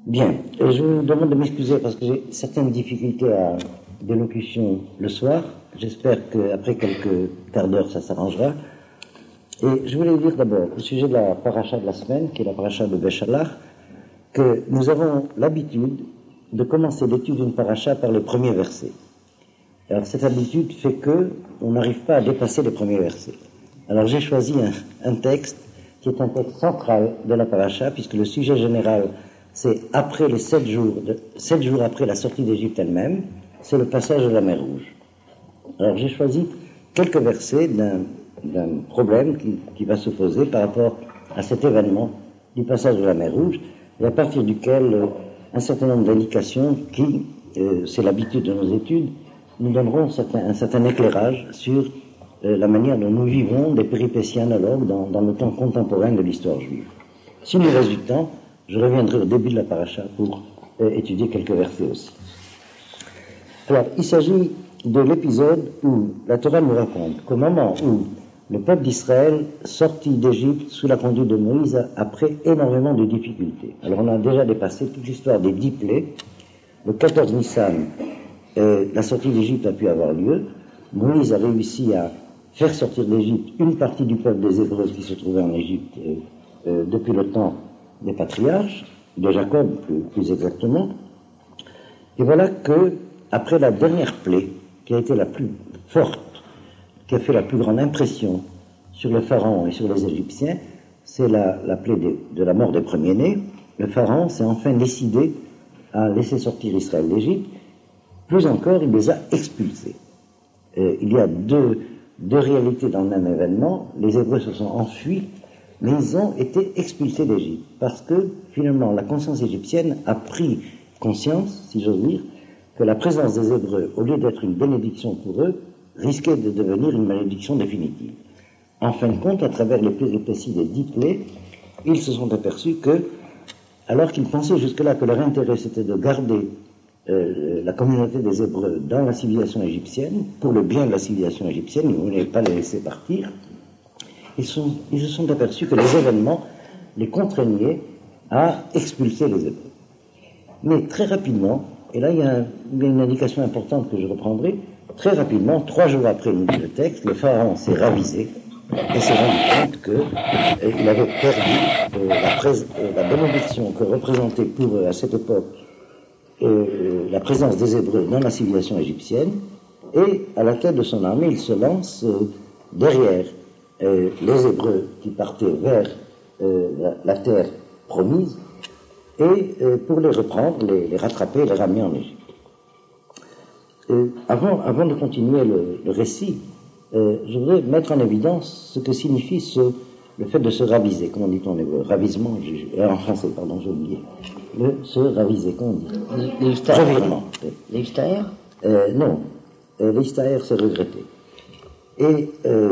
Bien, je vous demande de m'excuser parce que j'ai certaines difficultés d'élocution le soir. J'espère qu'après quelques quarts d'heure, ça s'arrangera. Et je voulais dire d'abord, au sujet de la paracha de la semaine, qui est la paracha de Béchalach, que nous avons l'habitude de commencer l'étude d'une paracha par les premiers versets. Alors cette habitude fait qu'on n'arrive pas à dépasser les premiers versets. Alors j'ai choisi un texte qui est un texte central de la paracha, puisque le sujet général, c'est après les 7 jours après la sortie d'Égypte elle-même, c'est le passage de la mer Rouge. Alors j'ai choisi quelques versets d'un problème qui va se poser par rapport à cet événement du passage de la mer Rouge, et à partir duquel un certain nombre d'indications qui, c'est l'habitude de nos études, nous donneront un certain éclairage sur la manière dont nous vivons des péripéties analogues dans le temps contemporain de l'histoire juive. Si nous reste du temps, je reviendrai au début de la paracha pour étudier quelques versets aussi. Alors, il s'agit de l'épisode où la Torah nous raconte qu'au moment où le peuple d'Israël sortit d'Égypte sous la conduite de Moïse après énormément de difficultés. Alors, on a déjà dépassé toute l'histoire des 10 plaies. Le 14 Nissan, la sortie d'Égypte a pu avoir lieu. Moïse a réussi à faire sortir d'Égypte une partie du peuple des Hébreux qui se trouvait en Égypte depuis le temps des patriarches, de Jacob plus exactement. Et voilà que, après la dernière plaie, qui a été la plus forte, qui a fait la plus grande impression sur le pharaon et sur les Égyptiens, c'est la plaie de la mort des premiers-nés. Le pharaon s'est enfin décidé à laisser sortir Israël d'Égypte. Plus encore, il les a expulsés. Il y a deux réalités dans le même événement. Les Hébreux se sont enfuis, mais ils ont été expulsés d'Égypte, parce que, finalement, la conscience égyptienne a pris conscience, si j'ose dire, que la présence des Hébreux, au lieu d'être une bénédiction pour eux, risquait de devenir une malédiction définitive. En fin de compte, à travers les péripéties des 10 plaies, ils se sont aperçus que, alors qu'ils pensaient jusque-là que leur intérêt c'était de garder la communauté des Hébreux dans la civilisation égyptienne, pour le bien de la civilisation égyptienne, ils ne voulaient pas les laisser partir, ils se sont aperçus que les événements les contraignaient à expulser les Hébreux. Mais très rapidement, et là il y a une indication importante que je reprendrai, très rapidement, 3 jours après, nous dit le texte, le pharaon s'est ravisé et s'est rendu compte qu'il avait perdu la bénédiction que représentait pour eux à cette époque la présence des Hébreux dans la civilisation égyptienne, et à la tête de son armée, il se lance derrière les Hébreux qui partaient vers la terre promise, et pour les reprendre, les rattraper, les ramener en Égypte. Avant de continuer le récit, je voudrais mettre en évidence ce que signifie le fait de se raviser, comme on dit en hébreu, ravisement, en français, pardon, j'ai oublié. Se raviser, comment on dit? Revirement. L'extérieur? Non, l'extérieur, c'est regretter. Et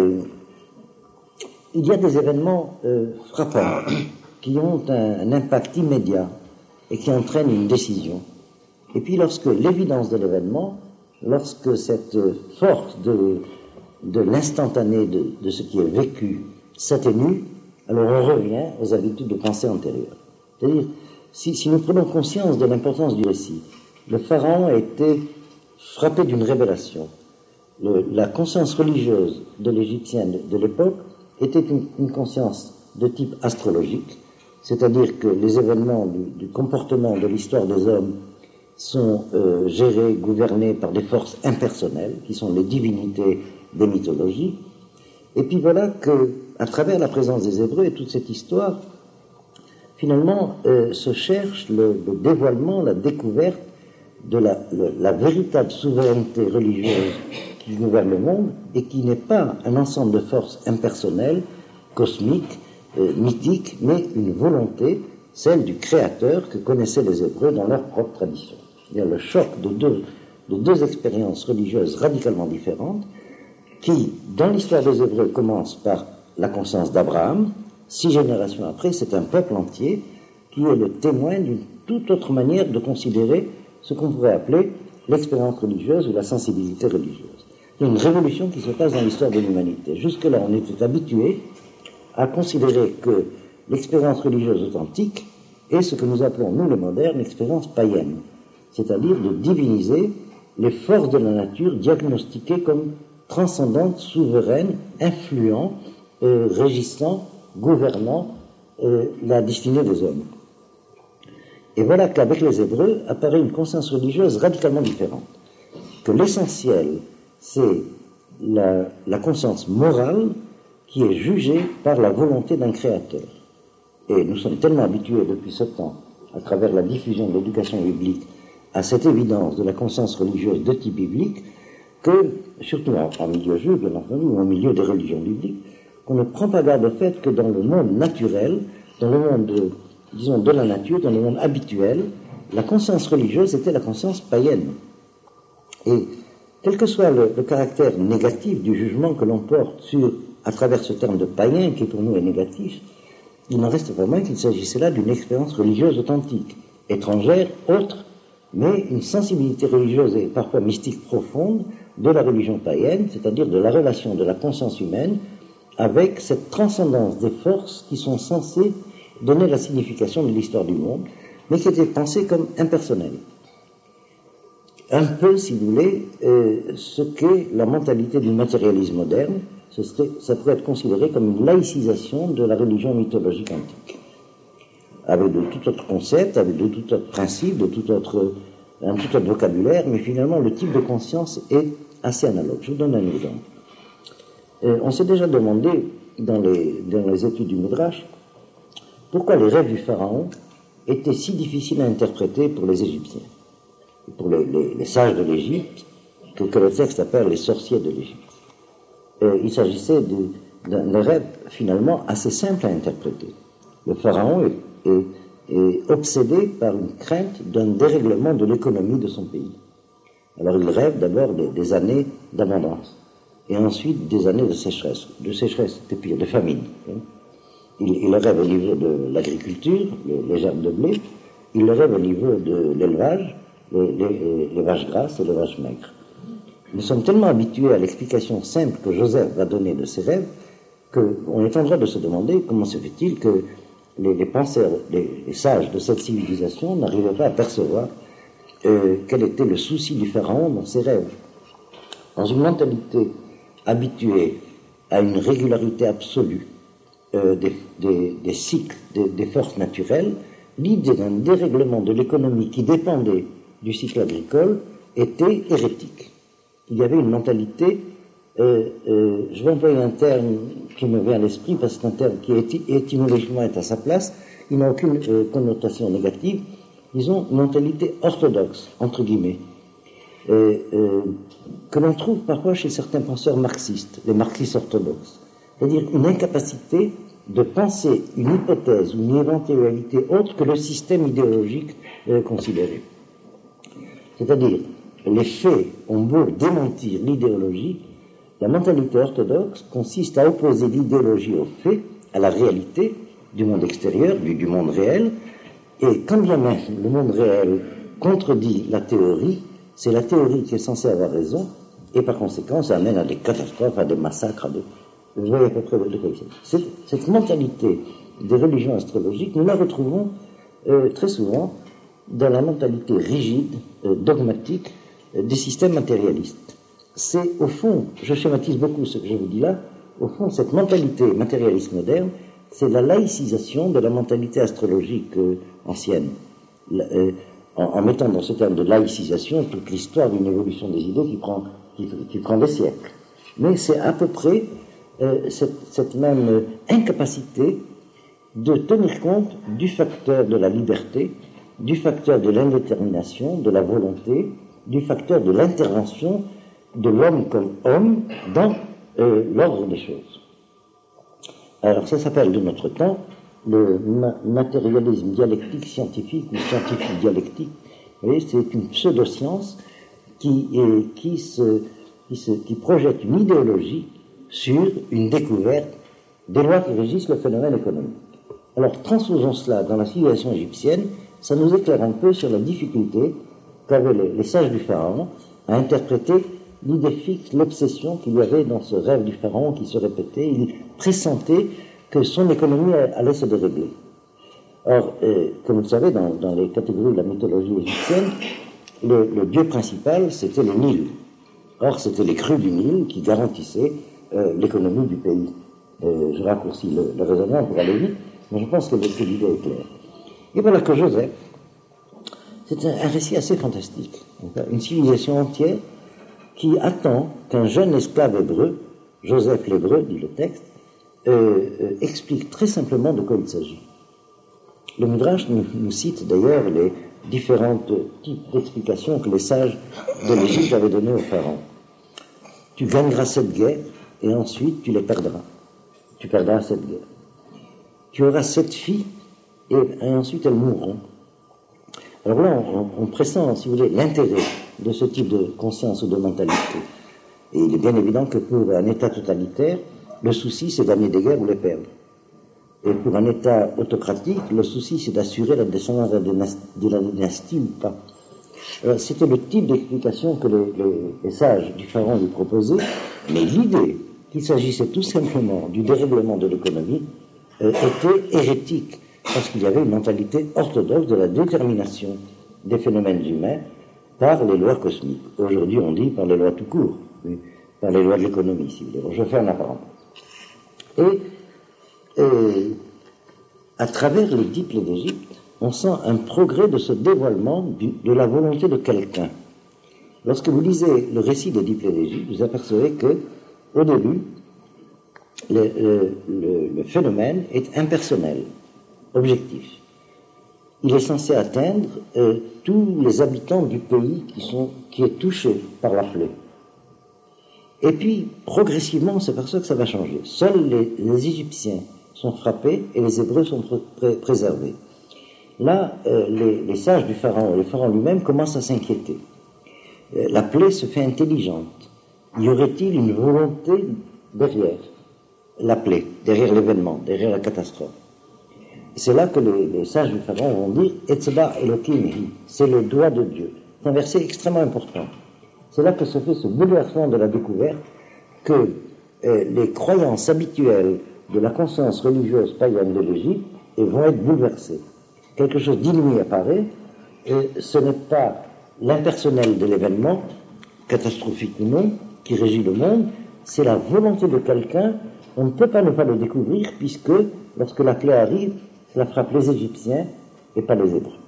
il y a des événements frappants qui ont un impact immédiat et qui entraînent une décision. Et puis lorsque l'évidence de l'événement, lorsque cette force de l'instantané de ce qui est vécu s'atténue, alors on revient aux habitudes de pensée antérieures. C'est-à-dire, si nous prenons conscience de l'importance du récit, le pharaon a été frappé d'une révélation. La conscience religieuse de l'Égyptien de l'époque était une conscience de type astrologique, c'est-à-dire que les événements du comportement de l'histoire des hommes sont gérés, gouvernés par des forces impersonnelles, qui sont les divinités des mythologies. Et puis voilà que, à travers la présence des Hébreux et toute cette histoire, finalement, se cherche le dévoilement, la découverte de la véritable souveraineté religieuse qui gouverne le monde et qui n'est pas un ensemble de forces impersonnelles, cosmiques, mythiques, mais une volonté, celle du Créateur que connaissaient les Hébreux dans leur propre tradition. Il y a le choc de deux expériences religieuses radicalement différentes qui, dans l'histoire des Hébreux, commence par la conscience d'Abraham. 6 générations après, c'est un peuple entier qui est le témoin d'une toute autre manière de considérer ce qu'on pourrait appeler l'expérience religieuse ou la sensibilité religieuse. Il y a une révolution qui se passe dans l'histoire de l'humanité. Jusque-là, on était habitué à considérer que l'expérience religieuse authentique est ce que nous appelons, nous les modernes, l'expérience païenne, c'est-à-dire de diviniser les forces de la nature diagnostiquées comme transcendantes, souveraines, influents, régissant, gouvernant la destinée des hommes. Et voilà qu'avec les Hébreux apparaît une conscience religieuse radicalement différente. Que l'essentiel, c'est la conscience morale qui est jugée par la volonté d'un créateur. Et nous sommes tellement habitués depuis ce temps, à travers la diffusion de l'éducation biblique, à cette évidence de la conscience religieuse de type biblique, que, surtout en milieu juif, bien entendu, ou en milieu des religions bibliques, qu'on ne prend pas garde au fait que dans le monde naturel, dans le monde, disons, de la nature, dans le monde habituel, la conscience religieuse était la conscience païenne. Et quel que soit le caractère négatif du jugement que l'on porte à travers ce terme de païen, qui pour nous est négatif, il n'en reste pas moins qu'il s'agissait là d'une expérience religieuse authentique, étrangère, autre, mais une sensibilité religieuse et parfois mystique profonde de la religion païenne, c'est-à-dire de la relation de la conscience humaine avec cette transcendance des forces qui sont censées donner la signification de l'histoire du monde, mais qui étaient pensées comme impersonnelles. Un peu, si vous voulez, ce qu'est la mentalité du matérialisme moderne, ça pourrait être considéré comme une laïcisation de la religion mythologique antique, avec de tout autre concept, avec de tout autre principe, un tout autre vocabulaire, mais finalement le type de conscience est assez analogue. Je vous donne un exemple. On s'est déjà demandé, dans les études du Midrash, pourquoi les rêves du Pharaon étaient si difficiles à interpréter pour les Égyptiens, pour les sages de l'Égypte, que le texte appelle les sorciers de l'Égypte. Il s'agissait d'un rêve finalement assez simple à interpréter. Le Pharaon est obsédé par une crainte d'un dérèglement de l'économie de son pays. Alors il rêve d'abord des années d'abondance, et ensuite des années de sécheresse c'était pire, de famine. Il rêve au niveau de l'agriculture, les gerbes de blé, il le rêve au niveau de l'élevage, les vaches grasses et les vaches maigres. Nous sommes tellement habitués à l'explication simple que Joseph va donner de ses rêves qu'on est en droit de se demander comment se fait-il que les penseurs, les sages de cette civilisation n'arrivaient pas à percevoir quel était le souci du Pharaon dans ses rêves. Dans une mentalité habituée à une régularité absolue des cycles, des forces naturelles, l'idée d'un dérèglement de l'économie qui dépendait du cycle agricole était hérétique. Il y avait une mentalité, je vais employer un terme qui me vient à l'esprit, parce que c'est un terme qui étymologiquement est à sa place, il n'a aucune connotation négative, disons, mentalité orthodoxe, entre guillemets, que l'on trouve parfois chez certains penseurs marxistes, les marxistes orthodoxes, c'est-à-dire une incapacité de penser une hypothèse ou une éventualité autre que le système idéologique considéré. C'est-à-dire, les faits ont beau démentir l'idéologie, la mentalité orthodoxe consiste à opposer l'idéologie aux faits, à la réalité du monde extérieur, du monde réel, et quand bien même le monde réel contredit la théorie, c'est la théorie qui est censée avoir raison, et par conséquent, ça amène à des catastrophes, à des massacres, vous voyez à peu près de quoi il s'agit. Cette mentalité des religions astrologiques, nous la retrouvons très souvent dans la mentalité rigide, dogmatique, des systèmes matérialistes. C'est au fond, je schématise beaucoup ce que je vous dis là, au fond cette mentalité matérialiste moderne, c'est la laïcisation de la mentalité astrologique ancienne. En mettant dans ce terme de laïcisation toute l'histoire d'une évolution des idées qui prend des siècles. Mais c'est à peu près cette même incapacité de tenir compte du facteur de la liberté, du facteur de l'indétermination, de la volonté, du facteur de l'intervention de l'homme comme homme dans l'ordre des choses. Alors ça s'appelle de notre temps le matérialisme dialectique scientifique ou scientifique dialectique. Vous voyez, c'est une pseudo-science qui projette une idéologie sur une découverte des lois qui régissent le phénomène économique. Alors transposons cela dans la civilisation égyptienne, ça nous éclaire un peu sur la difficulté qu'avaient les sages du Pharaon à interpréter l'idée fixe, l'obsession qu'il y avait dans ce rêve du Pharaon qui se répétait. Il pressentait que son économie allait se dérégler. Or, comme vous le savez, dans les catégories de la mythologie égyptienne, le dieu principal, c'était le Nil. Or, c'était les crues du Nil qui garantissaient l'économie du pays. Je raccourcis le raisonnement pour aller vite, mais je pense que l'idée est claire. Et voilà que Joseph, c'est un récit assez fantastique. Une civilisation entière qui attend qu'un jeune esclave hébreu, Joseph l'hébreu, dit le texte, explique très simplement de quoi il s'agit. Le Midrash nous cite d'ailleurs les différents types d'explications que les sages de l'Égypte avaient données au pharaon. Tu gagneras cette guerre et ensuite tu les perdras. Tu perdras cette guerre. Tu auras 7 filles et ensuite elles mourront. Alors là, on pressent, si vous voulez, l'intérêt de ce type de conscience ou de mentalité. Et il est bien évident que pour un État totalitaire, le souci c'est gagner des guerres ou les perdre. Et pour un État autocratique, le souci c'est d'assurer la descendance de la dynastie ou pas. C'était le type d'explication que les sages du pharaon lui proposaient, mais l'idée qu'il s'agissait tout simplement du dérèglement de l'économie était hérétique, parce qu'il y avait une mentalité orthodoxe de la détermination des phénomènes humains par les lois cosmiques. Aujourd'hui, on dit par les lois tout court, par les lois de l'économie, si vous voulez. Je fais un apparent. Et à travers les 10 plaies d'Égypte, on sent un progrès de ce dévoilement de la volonté de quelqu'un. Lorsque vous lisez le récit des 10 plaies d'Égypte, vous apercevez que, au début, le phénomène est impersonnel, objectif. Il est censé atteindre tous les habitants du pays qui est touché par la plaie. Et puis, progressivement, on s'aperçoit que ça va changer. Seuls les Égyptiens sont frappés et les Hébreux sont préservés. Là, les sages du pharaon, le pharaon lui-même, commencent à s'inquiéter. La plaie se fait intelligente. Y aurait-il une volonté derrière la plaie, derrière l'événement, derrière la catastrophe? C'est là que les sages du pharaon vont dire « Etzba Elohim » c'est le doigt de Dieu. C'est un verset extrêmement important. C'est là que se fait ce bouleversement de la découverte que les croyances habituelles de la conscience religieuse païenne de l'Égypte vont être bouleversées. Quelque chose d'inouï apparaît, et ce n'est pas l'impersonnel de l'événement, catastrophique ou non, qui régit le monde, c'est la volonté de quelqu'un. On ne peut pas ne pas le découvrir, puisque lorsque la plaie arrive, cela frappe les Égyptiens et pas les Hébreux.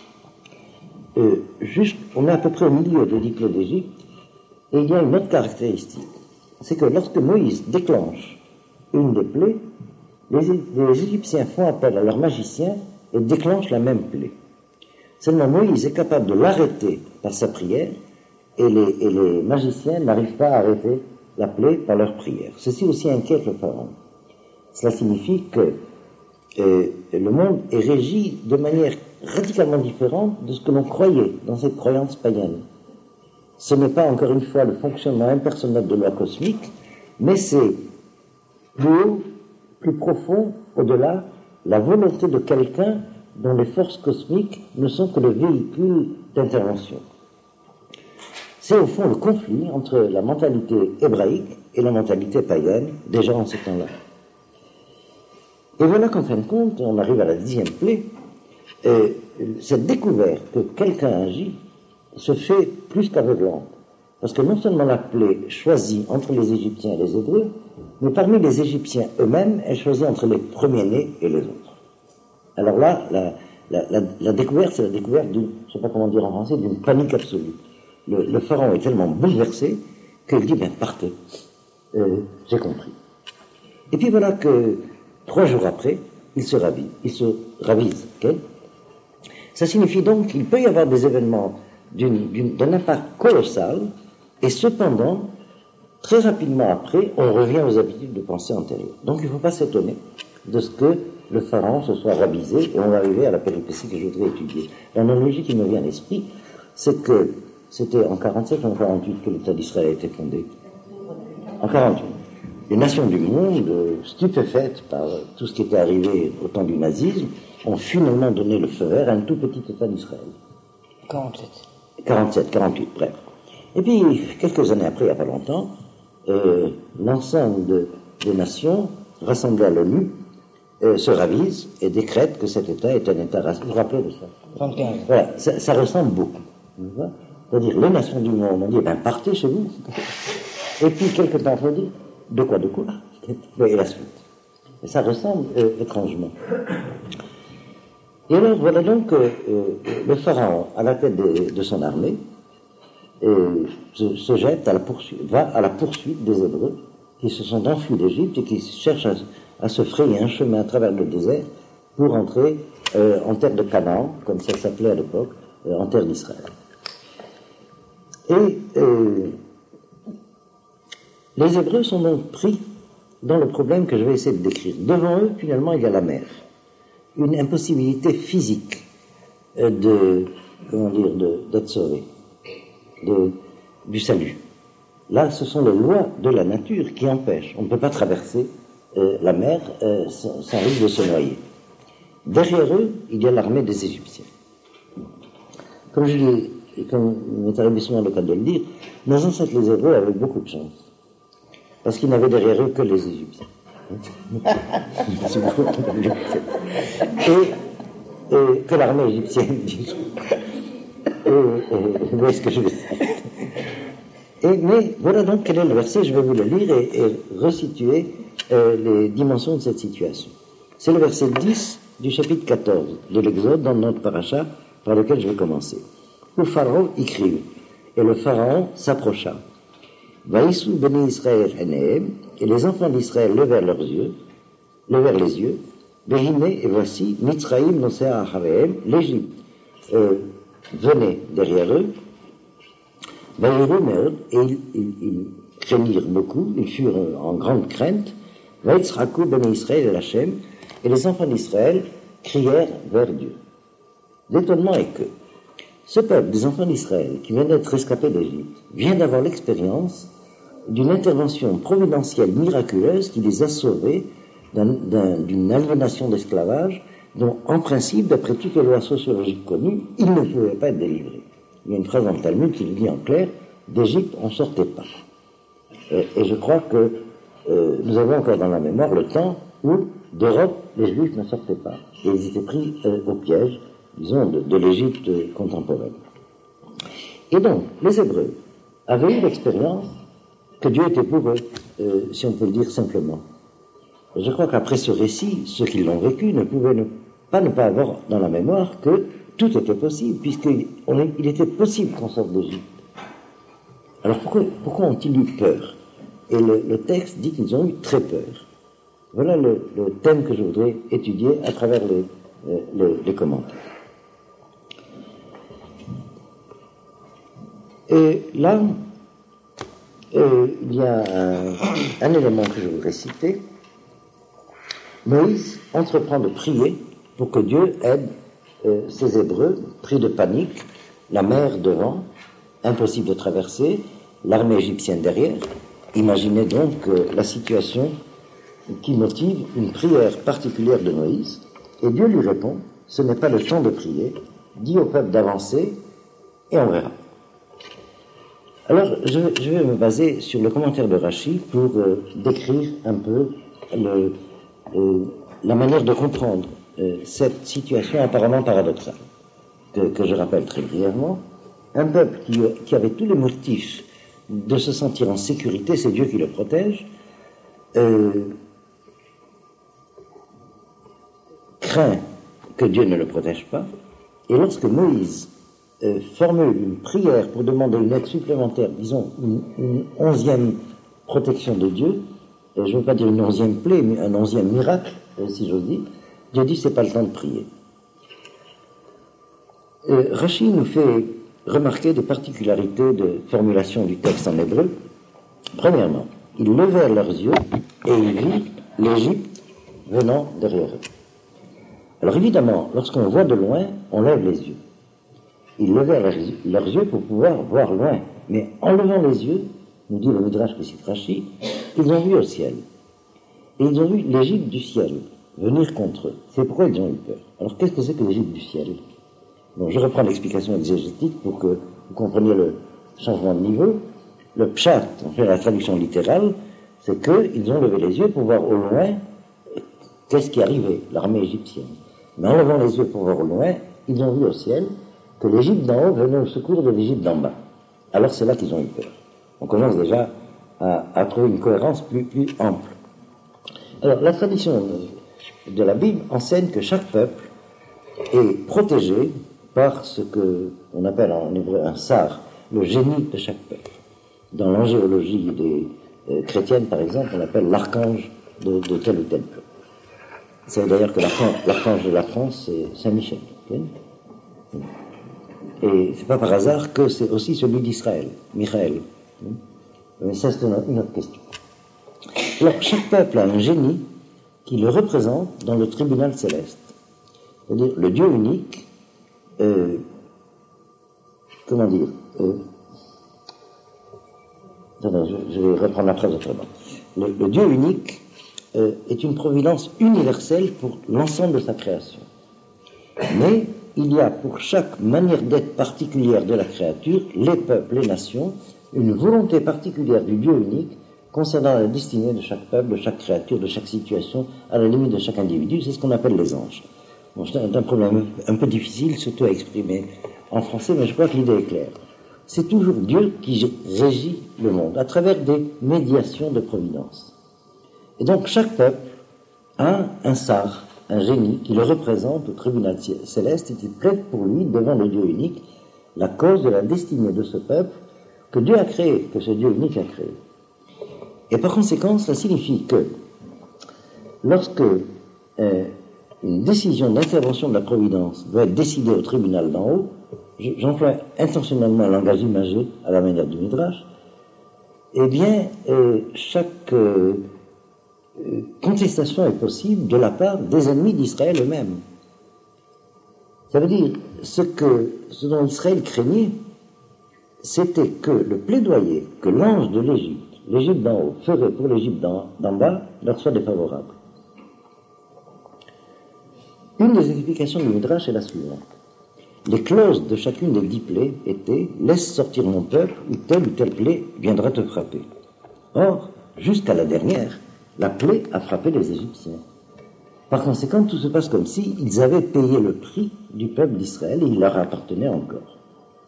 On est à peu près au milieu de l'Égypte d'Égypte, et il y a une autre caractéristique, c'est que lorsque Moïse déclenche une des plaies, les Égyptiens font appel à leurs magiciens et déclenchent la même plaie. Seulement Moïse est capable de l'arrêter par sa prière, et les magiciens n'arrivent pas à arrêter la plaie par leur prière. Ceci aussi inquiète le pharaon. Cela signifie que le monde est régi de manière radicalement différente de ce que l'on croyait dans cette croyance païenne. Ce n'est pas encore une fois le fonctionnement impersonnel de loi cosmique, mais c'est plus haut, plus profond, au-delà, la volonté de quelqu'un dont les forces cosmiques ne sont que le véhicule d'intervention. C'est au fond le conflit entre la mentalité hébraïque et la mentalité païenne, déjà en ce temps-là. Et voilà qu'en fin de compte, on arrive à la 10e plaie, cette découverte que quelqu'un agit se fait plus qu'aveuglante. Parce que non seulement la plaie choisit entre les Égyptiens et les Hébreux, mais parmi les Égyptiens eux-mêmes, elle choisit entre les premiers-nés et les autres. Alors là, la découverte, c'est la découverte d'une, je ne sais pas comment dire en français, d'une panique absolue. Le pharaon est tellement bouleversé qu'il dit, partez, j'ai compris. Et puis voilà que 3 jours après, il se ravise. Okay. Ça signifie donc qu'il peut y avoir des événements d'un impact colossal, et cependant, très rapidement après, on revient aux habitudes de pensée antérieures. Donc il ne faut pas s'étonner de ce que le pharaon se soit ravisé, et on va arriver à la péripétie que je voudrais étudier. L'analogie qui me vient à l'esprit, c'est que c'était en 47 ou en 48 que l'État d'Israël a été fondé. En 48. Les nations du monde, stupéfaites par tout ce qui était arrivé au temps du nazisme, ont finalement donné le feu vert à un tout petit État d'Israël. 48, bref. Et puis, quelques années après, il n'y a pas longtemps, l'ensemble des nations rassemblées à l'ONU se ravise et décrète que cet État est un État raciste. Vous vous rappelez de ça? 35. Voilà, ça ressemble beaucoup. C'est-à-dire, les nations du monde ont dit, ben, partez chez vous. Et puis, quelques temps après, on dit, de quoi? Et la suite. Et ça ressemble étrangement. Et alors, voilà donc le pharaon, à la tête de son armée, se jette va à la poursuite des Hébreux qui se sont enfuis d'Égypte et qui cherchent à se frayer un chemin à travers le désert pour entrer en terre de Canaan, comme ça s'appelait à l'époque, en terre d'Israël. Et les Hébreux sont donc pris dans le problème que je vais essayer de décrire. Devant eux, finalement, il y a la mer. Une impossibilité physique d'être sauvé, du salut. Là, ce sont les lois de la nature qui empêchent. On ne peut pas traverser la mer sans risque de se noyer. Derrière eux, il y a l'armée des Égyptiens. Comme il m'est arrivé souvent le cas de le dire, nos ancêtres les Hébreux avaient beaucoup de chance. Parce qu'ils n'avaient derrière eux que les Égyptiens. Et que l'armée égyptienne dit. Vous voyez ce que je veux dire. Mais voilà donc quel est le verset, je vais vous le lire et resituer les dimensions de cette situation. C'est le verset 10 du chapitre 14 de l'Exode, dans notre paracha, par lequel je vais commencer. Où Pharaon écrit, et le Pharaon s'approcha. Vaïsou béni Israël Enehem, et les enfants d'Israël levèrent les yeux, Béhiné, et voici, Mitzraïm nosea acharehem, l'Égypte venait derrière eux, Vaïrou meod, et ils craignirent beaucoup, ils furent en grande crainte, Vaïtzrakou béni Israël et Hachem, et les enfants d'Israël crièrent vers Dieu. L'étonnement est que ce peuple des enfants d'Israël, qui vient d'être rescapé d'Égypte, vient d'avoir l'expérience d'une intervention providentielle miraculeuse qui les a sauvés d'une aliénation d'esclavage dont, en principe, d'après toutes les lois sociologiques connues, ils ne pouvaient pas être délivrés. Il y a une phrase dans le Talmud qui le dit en clair, d'Égypte, on ne sortait pas. Et je crois que nous avons encore dans la mémoire le temps où, d'Europe, les Juifs ne sortaient pas. Et ils étaient pris au piège, disons, de l'Égypte contemporaine. Et donc, les Hébreux avaient eu l'expérience que Dieu était pour eux, si on peut le dire simplement. Et je crois qu'après ce récit, ceux qui l'ont vécu ne pouvaient ne pas avoir dans la mémoire que tout était possible, puisqu'il était possible qu'on sorte d'Égypte. Alors pourquoi ont-ils eu peur? Et le texte dit qu'ils ont eu très peur. Voilà le thème que je voudrais étudier à travers les commentaires. Et là, il y a un élément que je voudrais citer. Moïse entreprend de prier pour que Dieu aide ces Hébreux, pris de panique, la mer devant, impossible de traverser, l'armée égyptienne derrière. Imaginez donc la situation qui motive une prière particulière de Moïse, et Dieu lui répond, ce n'est pas le temps de prier, dis au peuple d'avancer, et on verra. Alors, je vais me baser sur le commentaire de Rachi pour décrire un peu la manière de comprendre cette situation apparemment paradoxale, que je rappelle très brièvement. Un peuple qui avait tous les motifs de se sentir en sécurité, c'est Dieu qui le protège, craint que Dieu ne le protège pas, et lorsque Moïse formule une prière pour demander une aide supplémentaire, disons une 11e protection de Dieu, je ne veux pas dire une 11e plaie, mais un 11e miracle, si j'ose dire, Dieu dit c'est pas le temps de prier. Rachi nous fait remarquer des particularités de formulation du texte en hébreu. Premièrement, ils levèrent leurs yeux et ils virent l'Égypte venant derrière eux. Alors évidemment, lorsqu'on voit de loin, on lève les yeux. Ils levèrent leurs yeux pour pouvoir voir loin. Mais en levant les yeux, nous dit le Midrash que cite Rachi, ils ont vu au ciel. Et ils ont vu l'Égypte du ciel venir contre eux. C'est pourquoi ils ont eu peur. Alors qu'est-ce que c'est que l'Égypte du ciel? Bon, je reprends l'explication exégétique pour que vous compreniez le changement de niveau. Le pshat, on fait la traduction littérale, c'est qu'ils ont levé les yeux pour voir au loin qu'est-ce qui arrivait, l'armée égyptienne. Mais en levant les yeux pour voir au loin, ils ont vu au ciel que l'Égypte d'en haut venait au secours de l'Égypte d'en bas. Alors c'est là qu'ils ont eu peur. On commence déjà à trouver une cohérence plus ample. Alors la tradition de la Bible enseigne que chaque peuple est protégé par ce qu'on appelle en hébreu un sar, le génie de chaque peuple. Dans l'angéologie des chrétiennes, par exemple, on appelle l'archange de tel ou tel peuple. C'est d'ailleurs que l'archange de la France, c'est Saint-Michel. Okay? Et c'est pas par hasard que c'est aussi celui d'Israël, Michael. Mais ça, c'est une autre question. Alors, chaque peuple a un génie qui le représente dans le tribunal céleste. C'est-à-dire, le Dieu unique, comment dire, je vais reprendre la phrase autrement. Le Dieu unique est une providence universelle pour l'ensemble de sa création. Mais il y a pour chaque manière d'être particulière de la créature, les peuples, les nations, une volonté particulière du Dieu unique concernant la destinée de chaque peuple, de chaque créature, de chaque situation, à la limite de chaque individu. C'est ce qu'on appelle les anges. Bon, c'est un problème un peu difficile, surtout à exprimer en français, mais je crois que l'idée est claire. C'est toujours Dieu qui régit le monde, à travers des médiations de providence. Et donc chaque peuple a un sar, un génie, qui le représente au tribunal céleste et qui plaide pour lui, devant le Dieu unique, la cause de la destinée de ce peuple que Dieu a créé, que ce Dieu unique a créé. Et par conséquent, cela signifie que lorsque une décision d'intervention de la providence doit être décidée au tribunal d'en haut, j'emploie intentionnellement un langage imagé à la manière du Midrash, eh bien, chaque contestation est possible de la part des ennemis d'Israël eux-mêmes. Ça veut dire, ce dont Israël craignait, c'était que le plaidoyer que l'ange de l'Égypte d'en haut, ferait pour l'Égypte d'en bas, leur soit défavorable. Une des explications du Midrash est la suivante. Les clauses de chacune des 10 plaies étaient « Laisse sortir mon peuple ou telle plaie viendra te frapper ». Or, jusqu'à la dernière, la plaie a frappé les Égyptiens. Par conséquent, tout se passe comme si ils avaient payé le prix du peuple d'Israël et il leur appartenait encore.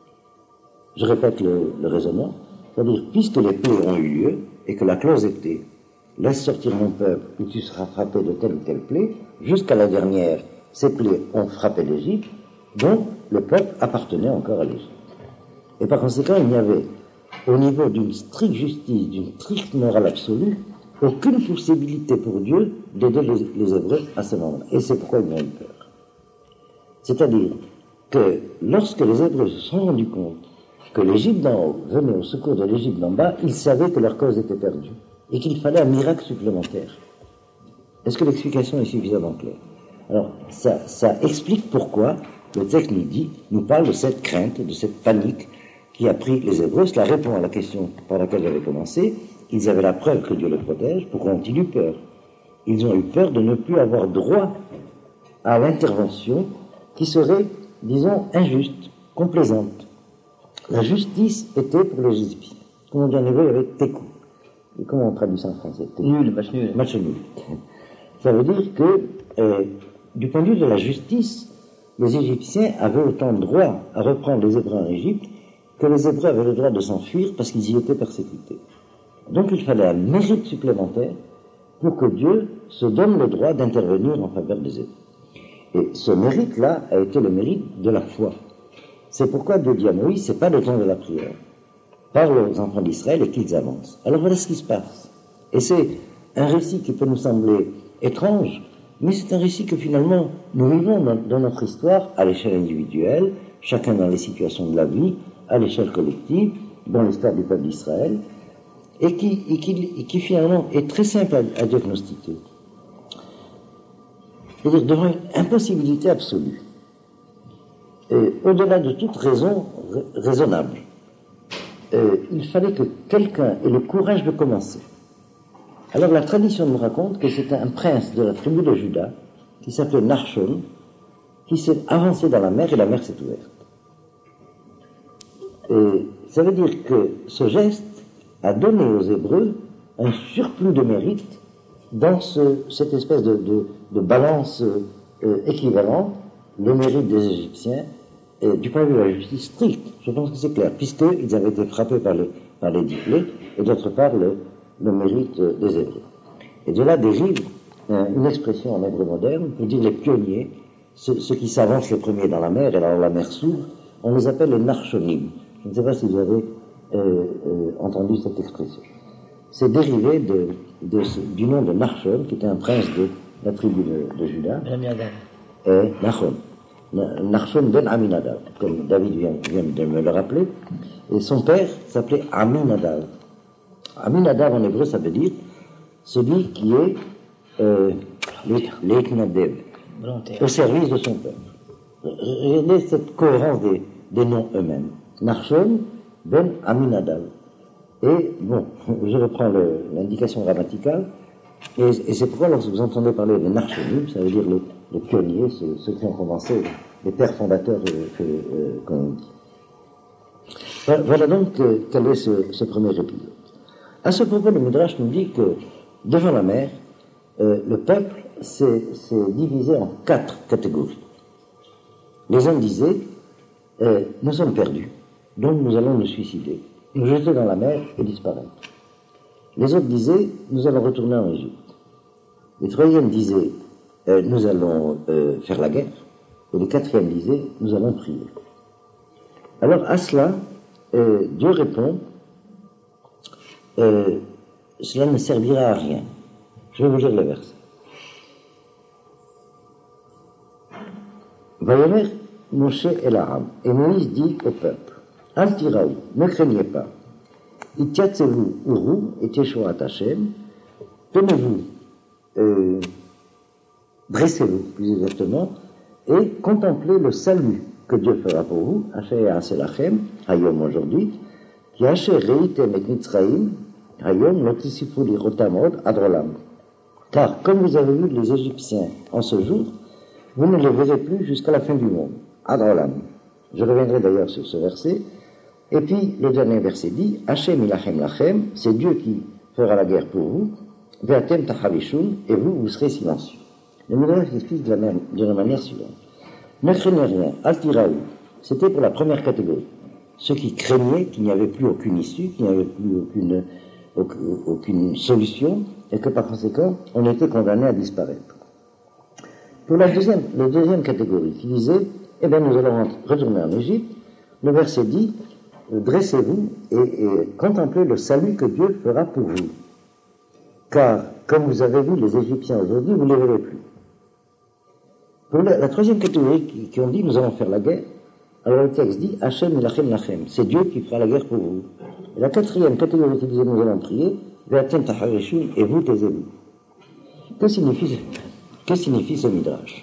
Je répète le raisonnement, c'est-à-dire, puisque les plaies ont eu lieu et que la clause était « Laisse sortir mon peuple ou tu seras frappé de telle ou telle plaie », jusqu'à la dernière, ces plaies ont frappé l'Égypte, donc le peuple appartenait encore à l'Égypte. Et par conséquent, il n'y avait, au niveau d'une stricte justice, d'une stricte morale absolue, aucune possibilité pour Dieu d'aider les Hébreux à ce moment-là. Et c'est pourquoi ils ont eu peur. C'est-à-dire que lorsque les Hébreux se sont rendus compte que l'Égypte d'en haut venait au secours de l'Égypte d'en bas, ils savaient que leur cause était perdue et qu'il fallait un miracle supplémentaire. Est-ce que l'explication est suffisamment claire? Alors, ça explique pourquoi le texte nous parle de cette crainte, de cette panique qui a pris les Hébreux. Cela répond à la question par laquelle j'avais commencé. Ils avaient la preuve que Dieu les protège. Pourquoi ont-ils eu peur? Ils ont eu peur de ne plus avoir droit à l'intervention qui serait, disons, injuste, complaisante. La justice était pour les Égyptiens. Comme on dit en hébreu, il y avait tekou. Et comment on traduit ça en français? Nul, match nul. Match nul. Ça veut dire que, du point de vue de la justice, les Égyptiens avaient autant de droit à reprendre les Hébreux en Égypte que les Hébreux avaient le droit de s'enfuir parce qu'ils y étaient persécutés. Donc il fallait un mérite supplémentaire pour que Dieu se donne le droit d'intervenir en faveur des Hébreux. Et ce mérite-là a été le mérite de la foi. C'est pourquoi Dieu dit à Moïse, c'est pas le temps de la prière. Parle aux enfants d'Israël et qu'ils avancent. Alors voilà ce qui se passe. Et c'est un récit qui peut nous sembler étrange, mais c'est un récit que finalement nous vivons dans notre histoire à l'échelle individuelle, chacun dans les situations de la vie, à l'échelle collective, dans l'histoire du peuple d'Israël, et qui finalement est très simple à diagnostiquer. C'est-à-dire devant une impossibilité absolue, et au-delà de toute raison raisonnable, il fallait que quelqu'un ait le courage de commencer. Alors la tradition nous raconte que c'est un prince de la tribu de Juda, qui s'appelait Narshon, qui s'est avancé dans la mer et la mer s'est ouverte. Et ça veut dire que ce geste a donné aux Hébreux un surplus de mérite dans cette espèce de balance équivalente, le mérite des Égyptiens, du point de vue de la justice stricte, je pense que c'est clair, puisqu'ils avaient été frappés par les dix plaies, et d'autre part le mérite des Hébreux. Et de là dérive une expression en hébreu moderne pour dire les pionniers, ceux qui s'avancent les premiers dans la mer, et alors la mer s'ouvre, on les appelle les narchonim. Je ne sais pas si vous avez entendu cette expression. C'est dérivé du nom de Nachshon, qui était un prince de la tribu de Juda. Et Nachshon. Nachshon ben Aminadav, comme David vient de me le rappeler. Et son père s'appelait Aminadav. Aminadav en hébreu, ça veut dire celui qui est l'Eknadev, au service de son peuple. Regardez cette cohérence des noms eux-mêmes. Nachshon ben Aminadav. Et bon, je reprends l'indication grammaticale, et c'est pourquoi lorsque vous entendez parler des Narchonim, ça veut dire les pionniers, ceux qui ont commencé, les pères fondateurs, comme on dit. Voilà donc quel est ce premier épisode. À ce propos, le Midrash nous dit que devant la mer, le peuple s'est divisé en 4 catégories. Les uns disaient, nous sommes perdus, donc nous allons nous suicider, nous jeter dans la mer et disparaître. Les autres disaient, nous allons retourner en Égypte. Les troisièmes disaient, nous allons faire la guerre. Et les quatrièmes disaient, nous allons prier. Alors à cela, Dieu répond, cela ne servira à rien. Je vais vous lire le verset. Vayomer Moshe el Ha'am. Et Moïse dit au peuple, Al tiraou, ne craignez pas. Itiatsevu uru et Yeshuat Hashem. Tenez-vous, dressez-vous plus exactement, et contemplez le salut que Dieu fera pour vous, Asher Aselachem, Hayom aujourd'hui, qui Asher Reitem et Mitzraim, Hayom Lotisifu Lirotamod Adrolam. Car comme vous avez vu les Égyptiens en ce jour, vous ne les verrez plus jusqu'à la fin du monde. Adrolam. Je reviendrai d'ailleurs sur ce verset. Et puis, le dernier verset dit, Hashem ilachem lachem, c'est Dieu qui fera la guerre pour vous, ve'atem tahavishun, et vous serez silencieux. Le Midrash explique de la manière suivante. Ne craignez rien, altiraou, c'était pour la première catégorie. Ceux qui craignaient qu'il n'y avait plus aucune issue, qu'il n'y avait plus aucune solution, et que par conséquent, on était condamné à disparaître. Pour la deuxième catégorie, qui disait, eh bien, nous allons retourner en Égypte, le verset dit, dressez-vous et contemplez le salut que Dieu fera pour vous. Car, comme vous avez vu les Égyptiens aujourd'hui, vous ne les verrez plus. Pour la troisième catégorie qui ont dit, nous allons faire la guerre, alors le texte dit, Hashem ilachem lachem, c'est Dieu qui fera la guerre pour vous. Et la quatrième catégorie qui disait, nous allons prier, ve'atem taharishun, et vous taisez-vous. Que signifie ce midrash?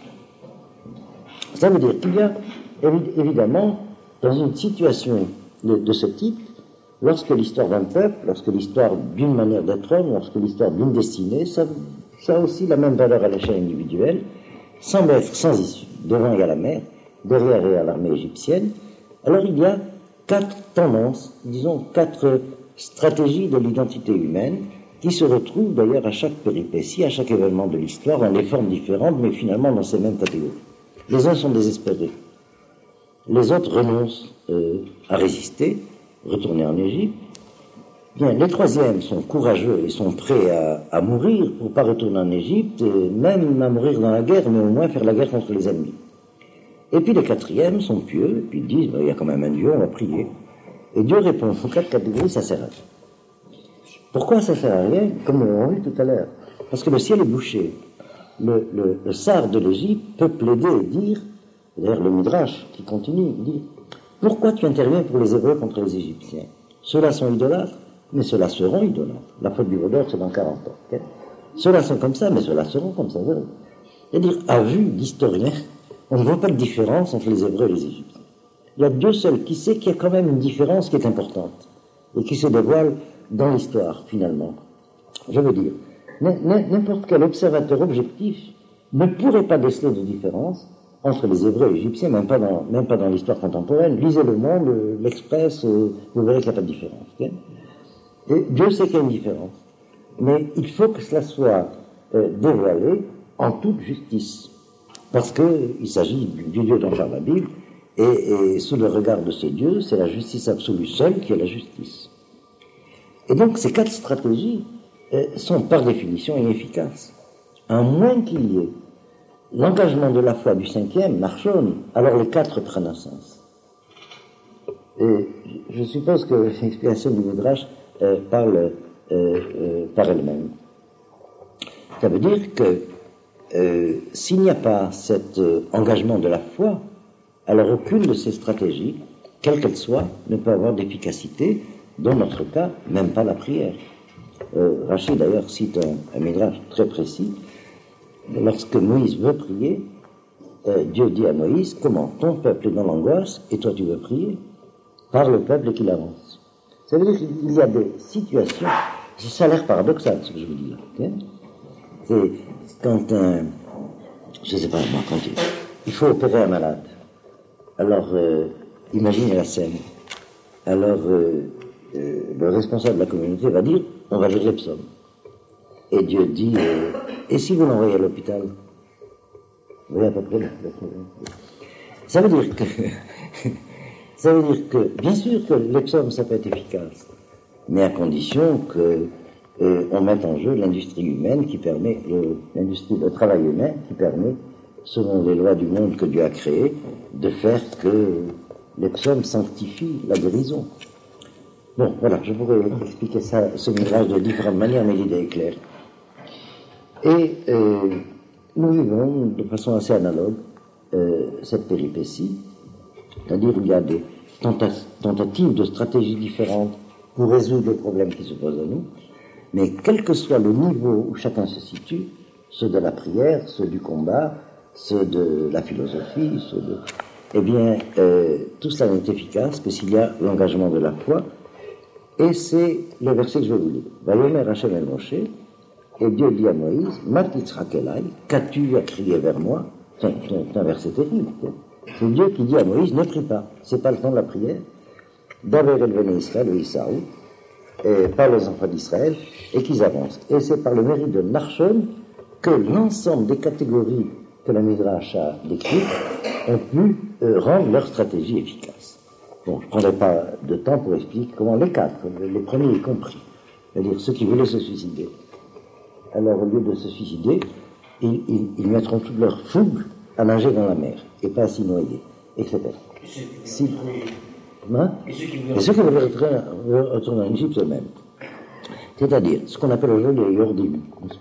Ça veut dire qu'il y a, évidemment, dans une situation de ce type, lorsque l'histoire d'un peuple, lorsque l'histoire d'une manière d'être homme, lorsque l'histoire d'une destinée, ça a aussi la même valeur à l'échelle individuelle, semble être sans issue. Devant il y a la mer, derrière il y a l'armée égyptienne. Alors il y a 4 tendances, disons 4 stratégies de l'identité humaine qui se retrouvent d'ailleurs à chaque péripétie, à chaque événement de l'histoire, dans des formes différentes, mais finalement dans ces mêmes catégories. Les uns sont désespérés, les autres renoncent à résister, retourner en Égypte. Bien, les troisièmes sont courageux et sont prêts à mourir pour pas retourner en Égypte, même à mourir dans la guerre, mais au moins faire la guerre contre les ennemis. Et puis les quatrièmes sont pieux, et puis ils disent, il y a quand même un Dieu, on va prier. Et Dieu répond, aux 4 catégories, ça sert à rien. Pourquoi ça sert à rien? Comme nous l'avons vu tout à l'heure. Parce que le ciel est bouché. Le sar de l'Égypte peut plaider et dire, d'ailleurs le Midrash qui continue, dit, pourquoi tu interviens pour les Hébreux contre les Égyptiens? Ceux-là sont idolâtres, mais ceux-là seront idolâtres. La faute du voleur, c'est dans 40 ans. Okay? Ceux-là sont comme ça, mais ceux-là seront comme ça. C'est-à-dire, à vue d'historien, on ne voit pas de différence entre les Hébreux et les Égyptiens. Il y a Dieu seul qui sait qu'il y a quand même une différence qui est importante et qui se dévoile dans l'histoire, finalement. Je veux dire, n'importe quel observateur objectif ne pourrait pas déceler de différence entre les Hébreux et les Égyptiens, même pas dans l'histoire contemporaine. Lisez Le Monde, l'Express, vous verrez qu'il n'y a pas de différence. Okay? Et Dieu sait qu'il y a une différence. Mais il faut que cela soit dévoilé en toute justice. Parce qu'il s'agit du Dieu dont parle la Bible, et sous le regard de ce Dieu, c'est la justice absolue seule qui est la justice. Et donc ces 4 stratégies sont par définition inefficaces. À moins qu'il y ait l'engagement de la foi du 5e, Nachshon, alors les 4 prennent un sens. Et je suppose que l'explication du Midrash parle par elle-même. Ça veut dire que s'il n'y a pas cet engagement de la foi, alors aucune de ces stratégies, quelle qu'elle soit, ne peut avoir d'efficacité, dans notre cas, même pas la prière. Rachid d'ailleurs cite un midrash très précis. Lorsque Moïse veut prier, Dieu dit à Moïse, comment ton peuple est dans l'angoisse et toi tu veux prier? Par le peuple qu'il avance. Ça veut dire qu'il y a des situations, ça a l'air paradoxal ce que je vous dis là. Okay? C'est quand je sais pas moi, quand il faut opérer un malade. Alors, imaginez la scène. Alors, le responsable de la communauté va dire, on va lire les psaumes. Et Dieu dit, et si vous l'envoyez à l'hôpital? Vous voyez à peu près le problème. Ça veut dire que, bien sûr que les psaumes, ça peut être efficace, mais à condition que on mette en jeu l'industrie humaine qui permet, le travail humain qui permet, selon les lois du monde que Dieu a créé, de faire que les psaumes sanctifient la guérison. Bon, voilà, je pourrais expliquer ça, ce mirage de différentes manières, mais l'idée est claire. Et nous vivons de façon assez analogue cette péripétie, c'est-à-dire il y a des tentatives de stratégies différentes pour résoudre les problèmes qui se posent à nous, mais quel que soit le niveau où chacun se situe, ceux de la prière, ceux du combat, ceux de la philosophie, eh bien, tout cela n'est efficace que s'il y a l'engagement de la foi. Et c'est le verset que je vais vous lire. Vayomer Hashem el Moshe, et Dieu dit à Moïse, Matitzrak elai, qu'as-tu à crier vers moi? C'est un verset terrible. C'est Dieu qui dit à Moïse, ne prie pas, c'est pas le temps de la prière. Daver el Bene Israël, le Isaou, par les enfants d'Israël, et qu'ils avancent. Et c'est par le mérite de Nachshon que l'ensemble des catégories que la Midrash a décrites ont pu rendre leur stratégie efficace. Bon, je ne prendrai pas de temps pour expliquer comment les 4, les premiers y compris, c'est-à-dire ceux qui voulaient se suicider. Alors, au lieu de se suicider, ils mettront toute leur fougue à nager dans la mer, et pas à s'y noyer, etc. Et ceux qui voulaient retourner en Égypte eux-mêmes. C'est-à-dire, ce qu'on appelle aujourd'hui les Yordim.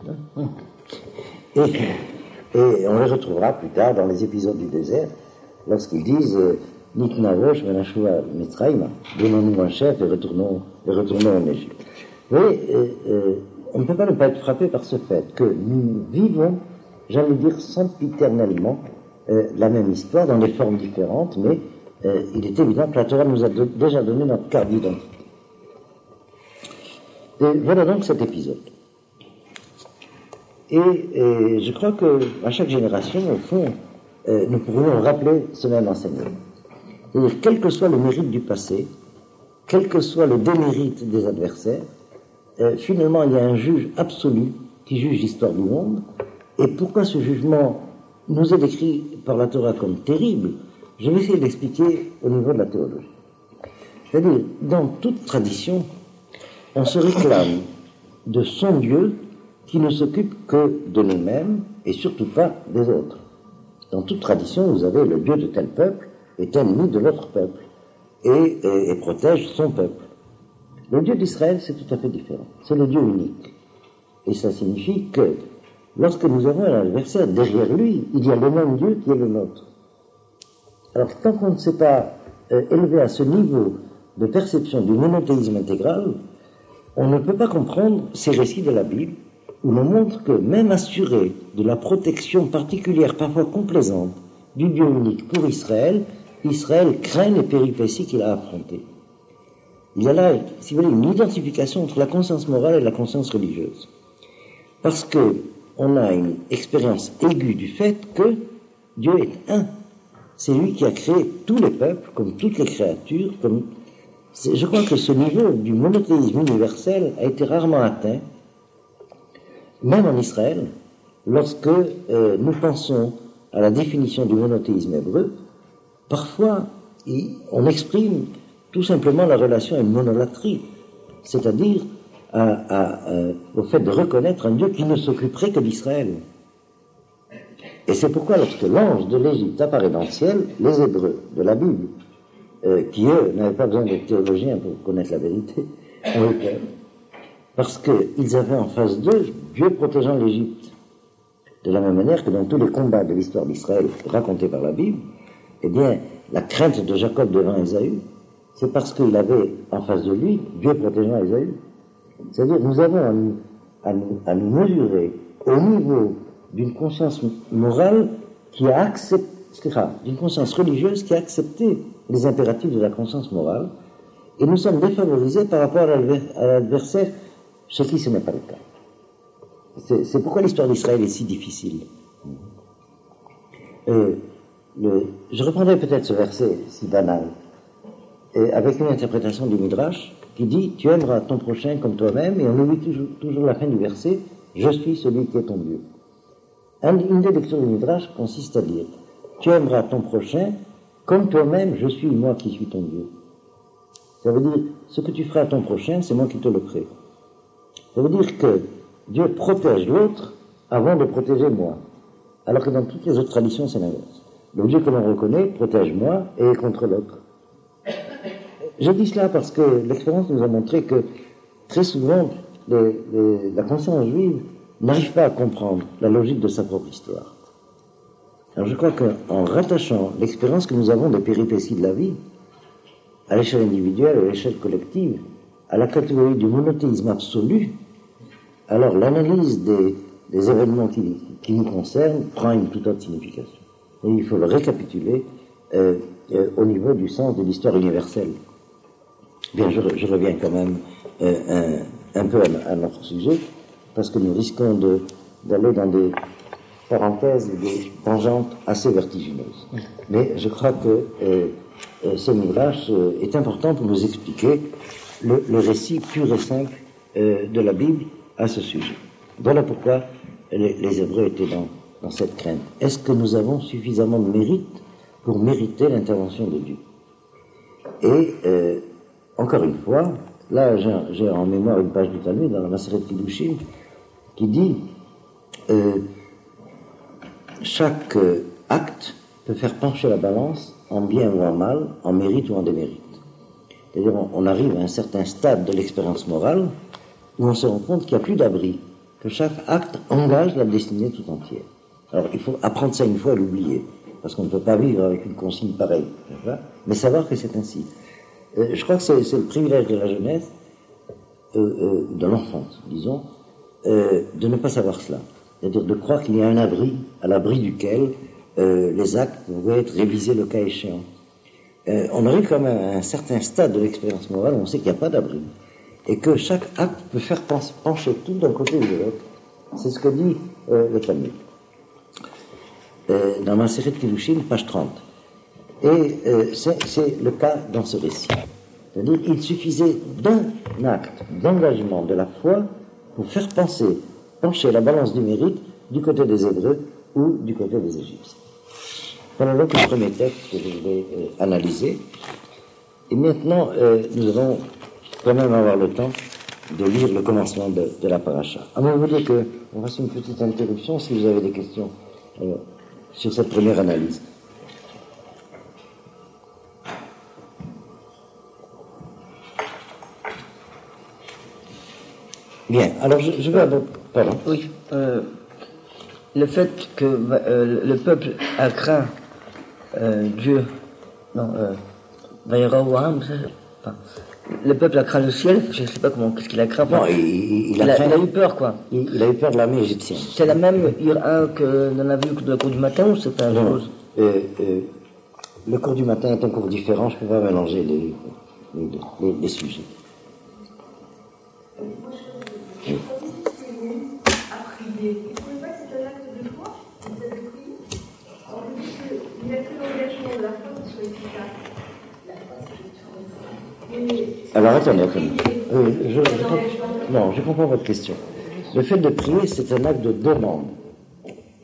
Et on les retrouvera plus tard dans les épisodes du désert, lorsqu'ils disent Nitnavosh Menashua Mitzrayim, donnons-nous un chef et retournons en Égypte. Vous voyez, on ne peut pas ne pas être frappé par ce fait que nous vivons, j'allais dire, sempiternellement la même histoire dans des formes différentes, mais il est évident que la Torah nous a déjà donné notre carte d'identité. Et voilà donc cet épisode. Et je crois que à chaque génération, au fond, nous pourrions rappeler ce même enseignement. C'est-à-dire, quel que soit le mérite du passé, quel que soit le démérite des adversaires, finalement, il y a un juge absolu qui juge l'histoire du monde. Et pourquoi ce jugement nous est décrit par la Torah comme terrible, je vais essayer d'expliquer au niveau de la théologie. C'est-à-dire, dans toute tradition, on se réclame de son Dieu qui ne s'occupe que de nous-mêmes et surtout pas des autres. Dans toute tradition, vous avez le Dieu de tel peuple est ennemi de l'autre peuple et protège son peuple. Le Dieu d'Israël, c'est tout à fait différent. C'est le Dieu unique. Et ça signifie que lorsque nous avons un adversaire derrière lui, il y a le même Dieu qui est le nôtre. Alors, tant qu'on ne s'est pas élevé à ce niveau de perception du monothéisme intégral, on ne peut pas comprendre ces récits de la Bible où l'on montre que même assuré de la protection particulière, parfois complaisante, du Dieu unique pour Israël, Israël craint les péripéties qu'il a affrontées. Il y a là, si vous voulez, une identification entre la conscience morale et la conscience religieuse. Parce que on a une expérience aiguë du fait que Dieu est un. C'est lui qui a créé tous les peuples, comme toutes les créatures. Je crois que ce niveau du monothéisme universel a été rarement atteint, même en Israël, lorsque nous pensons à la définition du monothéisme hébreu, parfois on exprime tout simplement la relation à une monolatrie, c'est-à-dire au fait de reconnaître un Dieu qui ne s'occuperait que d'Israël. Et c'est pourquoi lorsque l'ange de l'Égypte apparaît dans le ciel, les Hébreux de la Bible, qui eux n'avaient pas besoin d'être théologiens pour connaître la vérité, ont eu peur. Parce qu'ils avaient en face d'eux Dieu protégeant l'Égypte. De la même manière que dans tous les combats de l'histoire d'Israël racontés par la Bible, eh bien, la crainte de Jacob devant Ésaü, c'est parce qu'il avait en face de lui Dieu protégeant Ésaü. C'est-à-dire, nous avons à nous mesurer au niveau d'une conscience morale qui a accepté, d'une conscience religieuse qui a accepté les impératifs de la conscience morale, et nous sommes défavorisés par rapport à l'adversaire, ce qui ce n'est pas le cas. C'est pourquoi l'histoire d'Israël est si difficile. Je reprendrai peut-être ce verset si banal, avec une interprétation du Midrash qui dit « Tu aimeras ton prochain comme toi-même » et on oublie toujours la fin du verset « Je suis celui qui est ton Dieu ». Une des lectures du Midrash consiste à dire « Tu aimeras ton prochain comme toi-même, je suis moi qui suis ton Dieu ». Ça veut dire « Ce que tu feras à ton prochain, c'est moi qui te le ferai ». Ça veut dire que Dieu protège l'autre avant de protéger moi. Alors que dans toutes les autres traditions, c'est l'inverse. Le Dieu que l'on reconnaît protège moi et est contre l'autre. Je dis cela parce que l'expérience nous a montré que très souvent, la conscience juive n'arrive pas à comprendre la logique de sa propre histoire. Alors je crois qu'en rattachant l'expérience que nous avons des péripéties de la vie, à l'échelle individuelle et à l'échelle collective, à la catégorie du monothéisme absolu, alors l'analyse des événements qui nous concernent prend une toute autre signification. Et il faut le récapituler au niveau du sens de l'histoire universelle. Bien, je reviens quand même un peu à notre sujet, parce que nous risquons d'aller dans des parenthèses et des tangentes assez vertigineuses. Mais je crois que ce Midrash est important pour nous expliquer le récit pur et simple de la Bible à ce sujet. Voilà pourquoi les Hébreux étaient dans cette crainte. Est-ce que nous avons suffisamment de mérite pour mériter l'intervention de Dieu? Et encore une fois, là j'ai en mémoire une page du Talmud dans la Maseret Kiddushin qui dit chaque acte peut faire pencher la balance en bien ou en mal, en mérite ou en démérite. C'est-à-dire on arrive à un certain stade de l'expérience morale où on se rend compte qu'il n'y a plus d'abri, que chaque acte engage la destinée tout entière. Alors il faut apprendre ça une fois et l'oublier, parce qu'on ne peut pas vivre avec une consigne pareille, mais savoir que c'est ainsi. Je crois que c'est le privilège de la jeunesse, de l'enfance, disons, de ne pas savoir cela. C'est-à-dire de croire qu'il y a un abri, à l'abri duquel les actes pourraient être révisés le cas échéant. On arrive quand même à un certain stade de l'expérience morale où on sait qu'il n'y a pas d'abri, et que chaque acte peut faire pencher tout d'un côté ou de l'autre. C'est ce que dit le Talmud. Dans ma série de Kiddushin, page 30. Et c'est le cas dans ce récit. C'est-à-dire qu'il suffisait d'un acte d'engagement de la foi pour faire pencher la balance du mérite du côté des Hébreux ou du côté des Égyptiens. Voilà donc le premier texte que je vais analyser. Et maintenant, nous allons quand même avoir le temps de lire le commencement de la paracha. Alors, je voudrais qu'on fasse une petite interruption si vous avez des questions sur cette première analyse. Bien, alors je vais donc... Pardon. Oui, le fait que le peuple a craint Dieu, le peuple a craint le ciel, je ne sais pas qu'est-ce qu'il a craint. Non, il a eu peur, quoi. Il a eu peur de l'armée égyptienne. C'est la même ira que l'on a vu de la cour du matin ou c'est un chose? Le cours du matin est un cours différent, je ne peux pas mélanger les sujets. Oui. Alors attendez. Oui, je comprends votre question. Le fait de prier, c'est un acte de demande.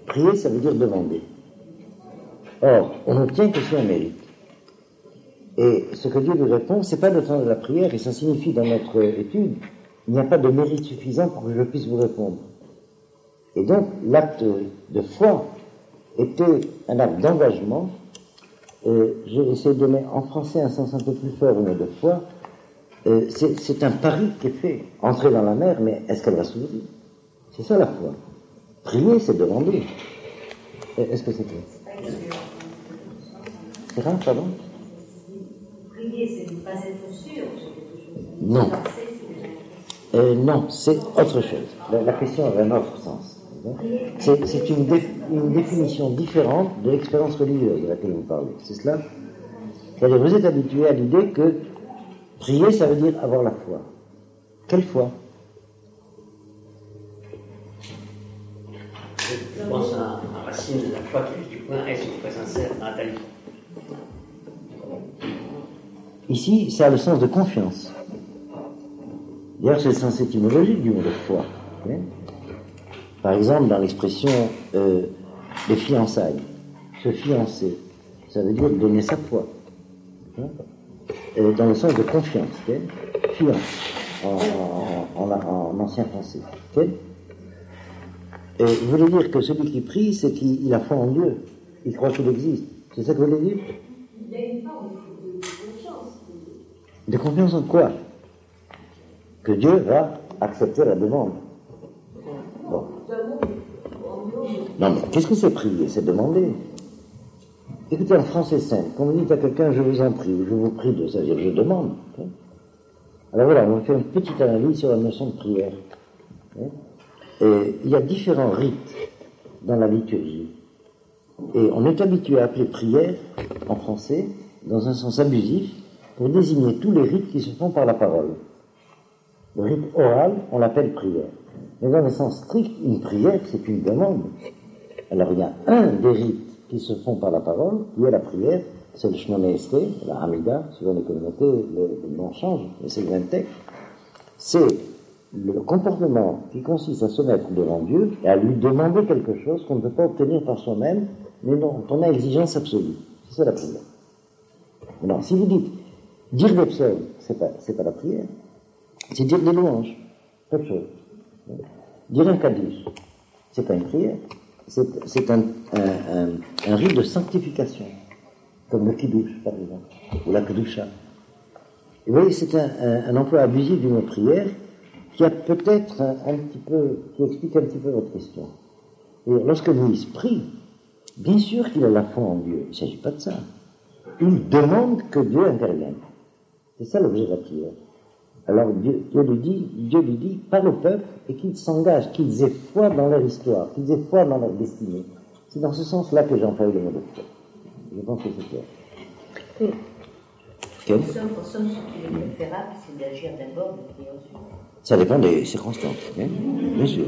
prier, ça veut dire demander. Or, on n'obtient que si on mérite. Et ce que Dieu lui répond, c'est pas le temps de la prière, et ça signifie dans notre étude, il n'y a pas de mérite suffisant pour que je puisse vous répondre. Et donc, l'acte de foi était un acte d'engagement. J'ai essayé de donner en français un sens un peu plus fort au mot de foi. C'est un pari qui est fait. Entrer dans la mer, mais est-ce qu'elle va s'ouvrir? C'est ça la foi. Prier, c'est demander. Est-ce que c'est clair? C'est rare, pardon? Prier, c'est ne pas être sûr sur quelque chose. Non. Non, c'est autre chose. La question avait un autre sens. C'est une définition différente de l'expérience religieuse de laquelle vous parlez. C'est cela? C'est-à-dire, vous êtes habitué à l'idée que prier, ça veut dire avoir la foi. Quelle foi? Je pense à Racine, la foi qui du point est ce qui est sincère dans ta vie. Ici, ça a le sens de confiance. D'ailleurs, c'est le sens étymologique du mot de foi. Par exemple, dans l'expression les fiançailles, se fiancer, ça veut dire donner sa foi. Dans le sens de confiance, fiance, en ancien français. Vous voulez dire que celui qui prie, c'est qu'il a foi en Dieu, il croit qu'il existe. C'est ça que vous voulez dire? Il y a une forme de confiance. De confiance en quoi? Que Dieu va accepter la demande. Bon. Non, mais qu'est-ce que c'est prier? C'est demander. Écoutez, en français simple, quand vous dites à quelqu'un je vous en prie, ou je vous prie de, c'est-à-dire je demande. Alors voilà, on va faire une petite analyse sur la notion de prière. Et il y a différents rites dans la liturgie. Et on est habitué à appeler prière, en français, dans un sens abusif, pour désigner tous les rites qui se font par la parole. Le rite oral, on l'appelle prière. Mais dans le sens strict, une prière, c'est une demande. Alors il y a un des rites qui se font par la parole, qui est la prière, c'est le Shemona Esrei, la Hamida, suivant les communautés, le nom change, mais c'est le même texte. C'est le comportement qui consiste à se mettre devant Dieu et à lui demander quelque chose qu'on ne peut pas obtenir par soi-même, mais dont on a exigence absolue. C'est ça la prière. Maintenant, si vous dites dire des psaumes, c'est pas la prière, c'est dire des louanges, autre chose. Dire un kaddish, c'est pas une prière, c'est un rite de sanctification, comme le kiddush par exemple, ou la kedusha. Et vous voyez, c'est un emploi abusif du mot prière qui a peut-être un petit peu, qui explique un petit peu votre question. Et lorsque Moïse prie, bien sûr qu'il a la foi en Dieu, il ne s'agit pas de ça. Il demande que Dieu intervienne. C'est ça l'objet de la prière. Alors Dieu lui dit, parle au peuple et qu'ils s'engagent, qu'ils aient foi dans leur histoire, qu'ils aient foi dans leur destinée. C'est dans ce sens-là que j'emploie le mot de foi. Je pense que c'est clair. En somme, ce qui est préférable, c'est d'agir d'abord, de prier ensuite. Ça dépend des circonstances, hein, bien sûr.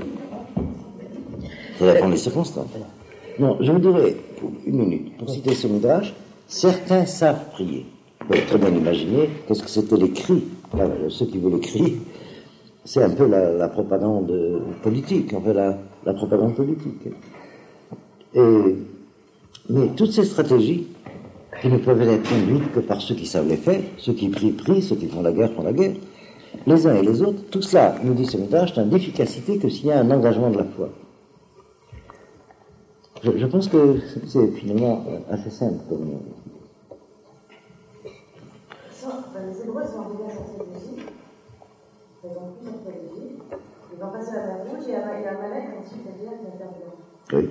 Ça dépend des circonstances. Non, je vous dirais, pour une minute, pour citer ce midrash, certains savent prier. Vous pouvez très bien imaginer qu'est-ce que c'était les cris. Enfin, ceux qui veulent les cris, c'est un peu la propagande politique, la propagande politique. Mais toutes ces stratégies, qui ne peuvent être conduites que par ceux qui savent les faire, ceux qui prient, ceux qui font la guerre, les uns et les autres, tout cela, nous dit ce midrash, n'a d'efficacité que s'il y a un engagement de la foi. Je pense que c'est finalement assez simple comme... Les Hébreux sont arrivés à sortir d'Égypte, ils ont pu sortir d'Égypte, ils ont passé la mer Rouge et Amalek ensuite derrière qui intervient. Oui.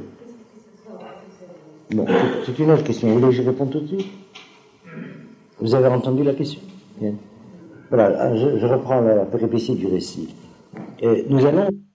Bon, c'est une autre question. Vous voulez que je réponde tout de suite? Vous avez entendu la question? Bien. Voilà, je reprends la péripétie du récit. Nous allons...